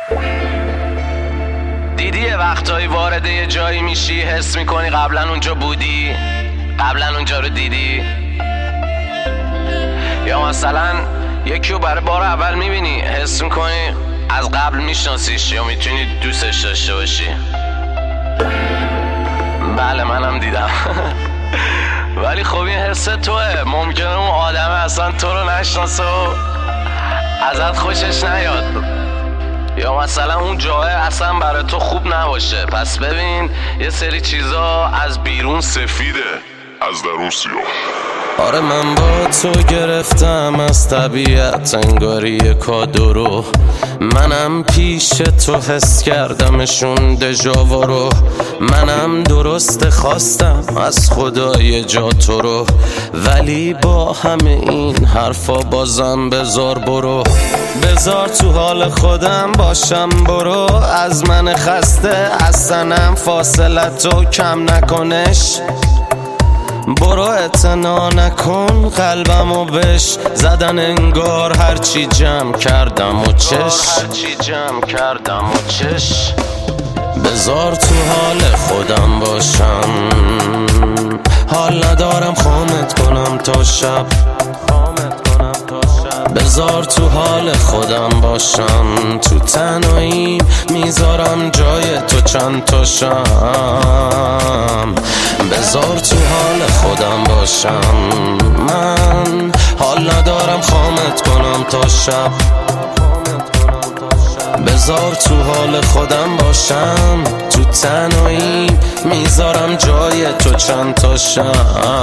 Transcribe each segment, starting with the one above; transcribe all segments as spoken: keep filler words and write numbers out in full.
دیدی یه وقتایی وارد یه جایی میشی حس میکنی قبلا اونجا بودی، قبلا اونجا رو دیدی، یا مثلا یکی رو برای بار اول میبینی حس میکنی از قبل میشناسیش یا میتونی دوستش داشته باشی. بله منم دیدم. ولی خب این حس توه، ممکنه اون آدم اصلا تو رو نشناسه و ازت خوشش نیاد، یا مثلا اون جای اصلا برای تو خوب نباشه. پس ببین یه سری چیزا از بیرون سفیده، از درون سیاه. آره من با تو گرفتم از طبیعت انگاری کادو رو، منم پیش تو حس کردمشون دژاوا رو، منم درست خواستم از خدای جا تو رو، ولی با همه این حرفا بازم بذار برو، بذار تو حال خودم باشم برو، از من خسته اصلا فاصلتو کم نکنش، برو اعتنا نکن قلبمو بش زدن انگار هرچی جمع کردم و چش، هرچی جمع کردم و چش، بذار تو حال خودم باشم، حال ندارم خامت کنم تا شب، بذار تو حال خودم باشم، تو تنهاییم میذارم جای تو چند تا شم، بذار تو حال خودم باشم، من حال ندارم خامت کنم تا شب، بذار تو حال خودم باشم، تو تنهاییم میذارم جای تو چند تا شم.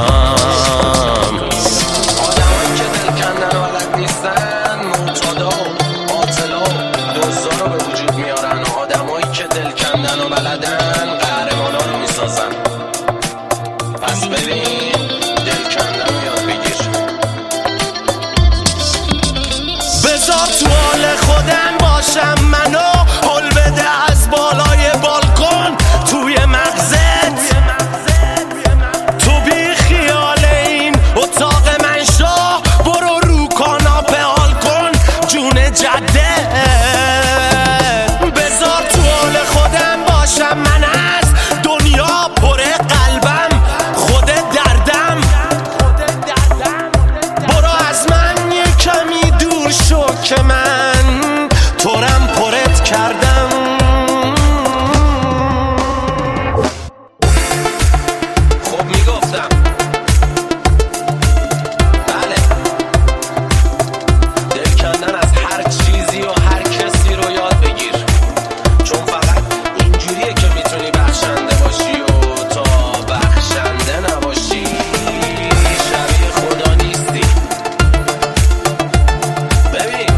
پس ببین دل کندن رو یاد بگیر، بذار تو حال خودم باشم، منو حل بده از بالای بالکن توی مغزت، تو بی خیال این اتاق من شو، برو رو کاناپه حال کن جون جده، بذار تو حال خودم باشم، من از دنیا پر قلبم خود دردم، برو از من یه کمی دور شو که من تورم پرت کردم، خب میگفتم بله دل کندن از هر چیزی و هر کسی رو یاد بگیر، چون فقط اینجوریه که میتونی بخشنده باشی و تا بخشنده نباشی شبیه خدا نیستی. ببین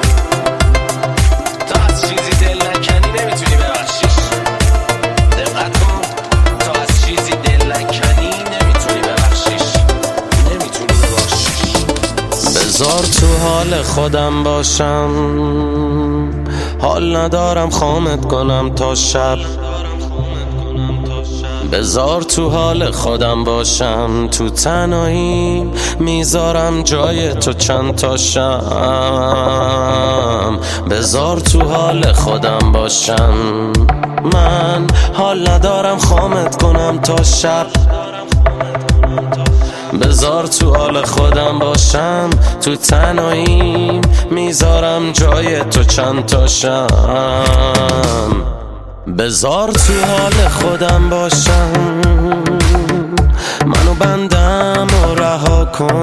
تا از چیزی دل نکنی نمیتونی ببخشیش، دقت کن، تا از چیزی دل نکنی نمیتونی ببخشیش، نمیتونی ببخشیش، بذار تو حال خودم باشم، حال ندارم خامت کنم تا شب، بذار تو حال خودم باشم، تو تنهاییم میذارم جای تو چند تا شم، بذار تو حال خودم باشم، من حال ندارم خامت کنم تا شب، بذار تو حال خودم باشم، تو تنهاییم میذارم جای تو چند تا شم، بذار تو حال خودم باشم، منو بندم و رها کن،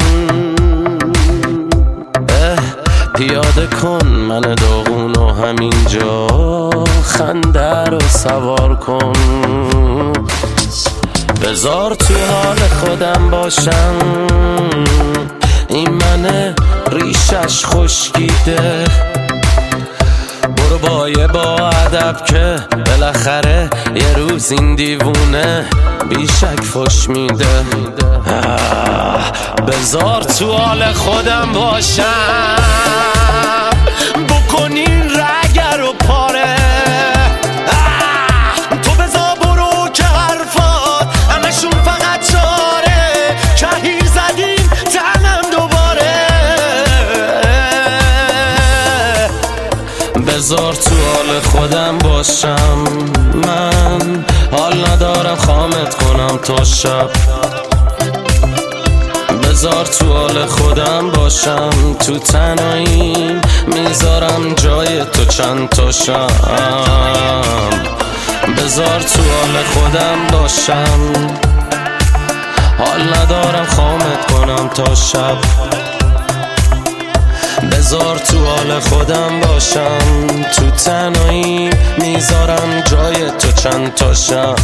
اه پیاده کن من داغونو همینجا، خنده رو سوار کن، بذار تو حال خودم باشم، این منه ریشش خشکیده، برو با یه با ادب که بالاخره یه روز این دیوونه بیشک فش میده، بذار تو حال خودم باشم، بکنین رگر و پاره، تو بذار برو که حرفات همشون فقط چاره، کهیر زدیم تنم دوباره، بذار تو حال خودم باشم، من حال ندارم خامت کنم تا شب. بذار تو حال خودم باشم، تو تنهاییم میذارم جای تو چند تا شم. بذار تو حال خودم باشم، حال ندارم خامت کنم تا شب. بذار تو حال خودم باشم، تو تنهایی میذارم جای تو چند تا شم.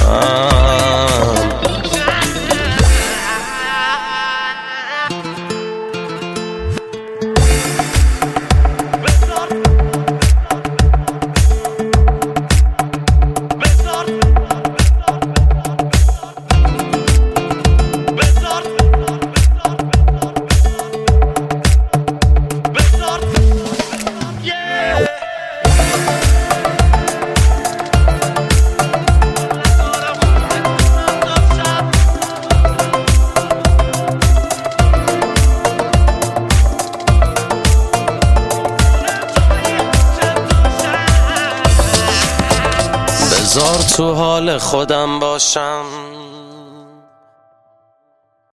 بذار تو حال خودم باشم،